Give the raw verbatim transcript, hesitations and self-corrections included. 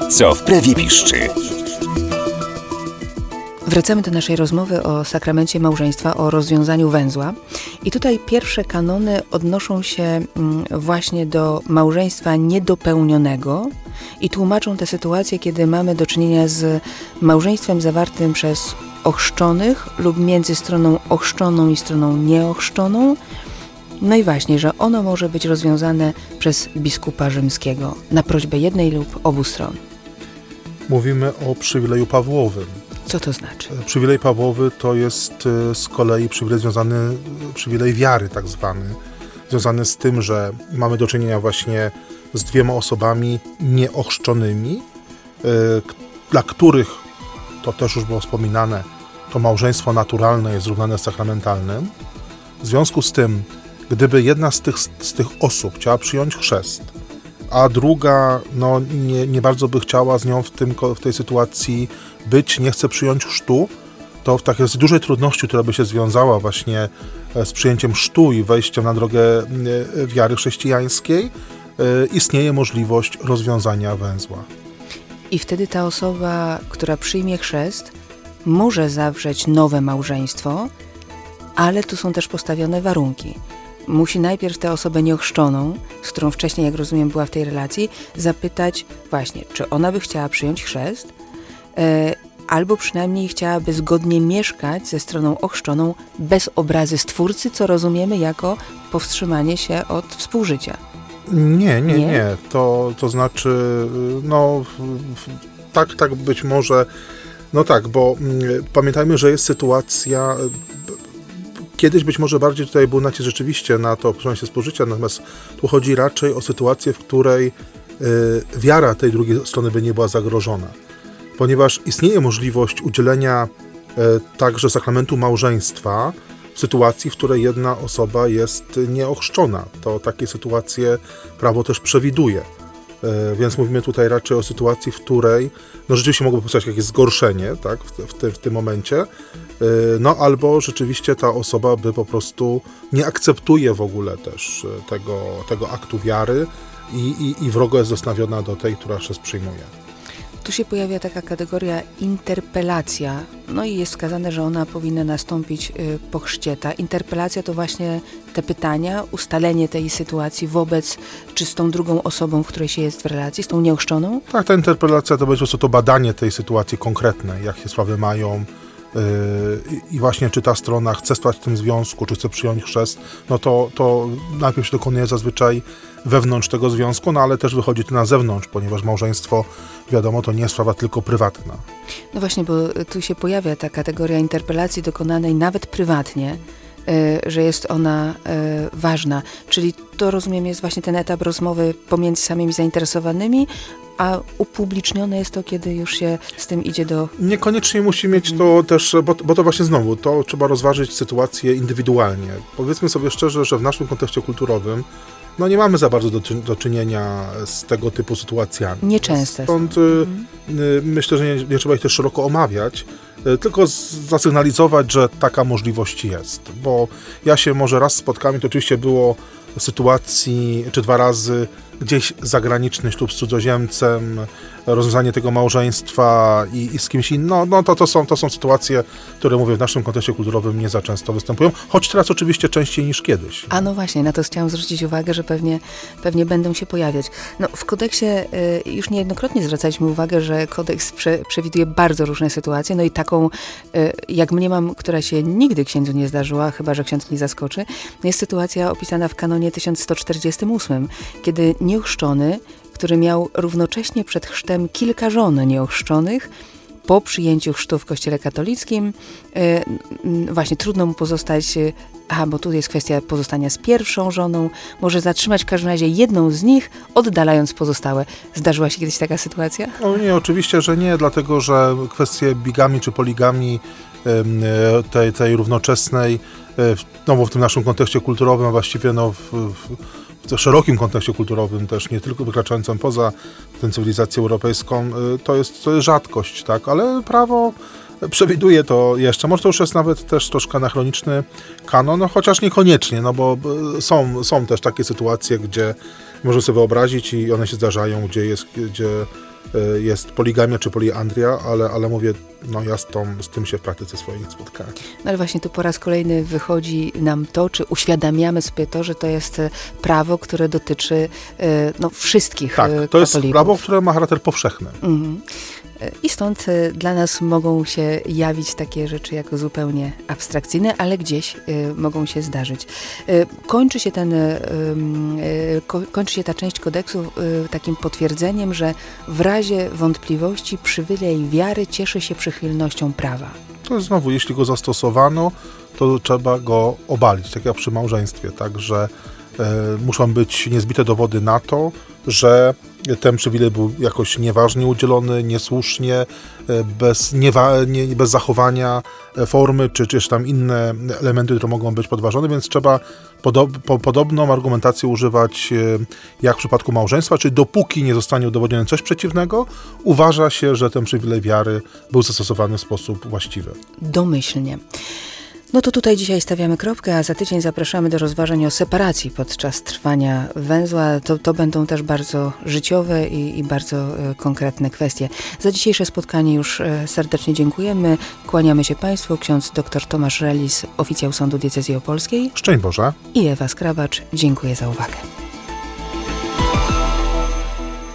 Co w prawie piszczy? Wracamy do naszej rozmowy o sakramencie małżeństwa, o rozwiązaniu węzła. I tutaj pierwsze kanony odnoszą się właśnie do małżeństwa niedopełnionego i tłumaczą tę sytuację, kiedy mamy do czynienia z małżeństwem zawartym przez ochrzczonych lub między stroną ochrzczoną i stroną nieochrzczoną. No i właśnie, że ono może być rozwiązane przez biskupa rzymskiego na prośbę jednej lub obu stron. Mówimy o przywileju Pawłowym. Co to znaczy? Przywilej Pawłowy to jest z kolei przywilej związany, przywilej wiary tak zwany, związany z tym, że mamy do czynienia właśnie z dwiema osobami nieochrzczonymi, dla których, to też już było wspominane, to małżeństwo naturalne jest równane z sakramentalnym. W związku z tym, gdyby jedna z tych, z tych osób chciała przyjąć chrzest, a druga no, nie, nie bardzo by chciała z nią w, tym, w tej sytuacji być, nie chce przyjąć chrztu, to w takiej dużej trudności, która by się związała właśnie z przyjęciem chrztu i wejściem na drogę wiary chrześcijańskiej, istnieje możliwość rozwiązania węzła. I wtedy ta osoba, która przyjmie chrzest, może zawrzeć nowe małżeństwo, ale tu są też postawione warunki. Musi najpierw tę osobę nieochrzczoną, z którą wcześniej, jak rozumiem, była w tej relacji, zapytać właśnie, czy ona by chciała przyjąć chrzest, e, albo przynajmniej chciałaby zgodnie mieszkać ze stroną ochrzczoną bez obrazy Stwórcy, co rozumiemy jako powstrzymanie się od współżycia. Nie, nie, nie. nie. To, to znaczy, no tak, tak być może, no tak, bo mm, pamiętajmy, że jest sytuacja. Kiedyś być może bardziej tutaj był nacisk rzeczywiście na to powstrzymanie się współżycia, natomiast tu chodzi raczej o sytuację, w której y, wiara tej drugiej strony by nie była zagrożona. Ponieważ istnieje możliwość udzielenia y, także sakramentu małżeństwa w sytuacji, w której jedna osoba jest nieochrzczona. To takie sytuacje prawo też przewiduje. Y, więc mówimy tutaj raczej o sytuacji, w której no rzeczywiście mogłoby powstać jakieś zgorszenie, tak, w, w, tym, w tym momencie. No albo rzeczywiście ta osoba by po prostu nie akceptuje w ogóle też tego, tego aktu wiary i, i, i wrogo jest zostawiona do tej, która chrzest przyjmuje. Tu się pojawia taka kategoria interpelacja, no i jest wskazane, że ona powinna nastąpić po chrzcie. Ta interpelacja to właśnie te pytania, ustalenie tej sytuacji wobec, czy z tą drugą osobą, w której się jest w relacji, z tą nieochrzczoną? Tak, ta interpelacja to będzie po prostu to badanie tej sytuacji konkretnej, jak się sprawy mają, i właśnie czy ta strona chce stać w tym związku, czy chce przyjąć chrzest, no to, to najpierw się dokonuje zazwyczaj wewnątrz tego związku, no ale też wychodzi to na zewnątrz, ponieważ małżeństwo, wiadomo, to nie jest sprawa tylko prywatna. No właśnie, bo tu się pojawia ta kategoria interpelacji dokonanej nawet prywatnie, że jest ona ważna. Czyli to, rozumiem, jest właśnie ten etap rozmowy pomiędzy samymi zainteresowanymi, a upublicznione jest to, kiedy już się z tym idzie do... Niekoniecznie musi mieć to też, bo, bo to właśnie znowu, to trzeba rozważyć sytuację indywidualnie. Powiedzmy sobie szczerze, że w naszym kontekście kulturowym no nie mamy za bardzo do, do czynienia z tego typu sytuacjami. Nieczęste. Stąd mhm. y, myślę, że nie, nie trzeba ich też szeroko omawiać, y, tylko z, zasygnalizować, że taka możliwość jest. Bo ja się może raz spotkałem, to oczywiście było w sytuacji, czy dwa razy, gdzieś zagraniczny ślub z cudzoziemcem, rozwiązanie tego małżeństwa i, i z kimś innym, no, no to, to, są, to są sytuacje, które, mówię, w naszym kontekście kulturowym nie za często występują, choć teraz oczywiście częściej niż kiedyś. A no właśnie, na to chciałam zwrócić uwagę, że pewnie, pewnie będą się pojawiać. No, w kodeksie y, już niejednokrotnie zwracaliśmy uwagę, że kodeks prze, przewiduje bardzo różne sytuacje, no i taką, y, jak mniemam, która się nigdy księdzu nie zdarzyła, chyba że ksiądz mnie zaskoczy, jest sytuacja opisana w kanonie tysiąc sto czterdziestym ósmym, kiedy nieochrzczony, który miał równocześnie przed chrztem kilka żon nieochrzczonych, po przyjęciu chrztu w kościele katolickim yy, właśnie trudno mu pozostać, yy, aha, bo tu jest kwestia pozostania z pierwszą żoną, może zatrzymać w każdym razie jedną z nich, oddalając pozostałe. Zdarzyła się kiedyś taka sytuacja? O nie, oczywiście, że nie, dlatego że kwestie bigamii czy poligami yy, tej, tej równoczesnej, yy, no bo w tym naszym kontekście kulturowym, a właściwie no w, w w szerokim kontekście kulturowym też, nie tylko wykraczającym poza tę cywilizację europejską, to jest, to jest rzadkość, tak, ale prawo przewiduje to jeszcze. Może to już jest nawet też troszkę anachroniczny kanon, no, chociaż niekoniecznie, no bo są, są też takie sytuacje, gdzie można sobie wyobrazić i one się zdarzają, gdzie jest, gdzie jest poligamia czy poliandria, ale, ale mówię, no ja z, tą, z tym się w praktyce swojej nie spotkałem. No ale właśnie tu po raz kolejny wychodzi nam to, czy uświadamiamy sobie to, że to jest prawo, które dotyczy no, wszystkich Tak, to katolików. jest prawo, które ma charakter powszechny. Mhm. I stąd dla nas mogą się jawić takie rzeczy jako zupełnie abstrakcyjne, ale gdzieś y, mogą się zdarzyć. Y, kończy się ten, y, y, ko, kończy się ta część kodeksu y, takim potwierdzeniem, że w razie wątpliwości przywilej wiary cieszy się przychylnością prawa. To jest znowu, jeśli go zastosowano, to trzeba go obalić, tak jak przy małżeństwie, tak, że y, muszą być niezbite dowody na to, że ten przywilej był jakoś nieważnie udzielony, niesłusznie, bez, niewa- nie, bez zachowania formy, czy, czy tam inne elementy, które mogą być podważone, więc trzeba podob- po, podobną argumentację używać jak w przypadku małżeństwa, czyli dopóki nie zostanie udowodnione coś przeciwnego, uważa się, że ten przywilej wiary był zastosowany w sposób właściwy. Domyślnie. No to tutaj dzisiaj stawiamy kropkę, a za tydzień zapraszamy do rozważań o separacji podczas trwania węzła. To, to będą też bardzo życiowe i, i bardzo e, konkretne kwestie. Za dzisiejsze spotkanie już e, serdecznie dziękujemy. Kłaniamy się Państwu. Ksiądz dr Tomasz Relis, oficjał Sądu Diecezji Opolskiej. Szczęść Boże. I Ewa Skrabacz. Dziękuję za uwagę.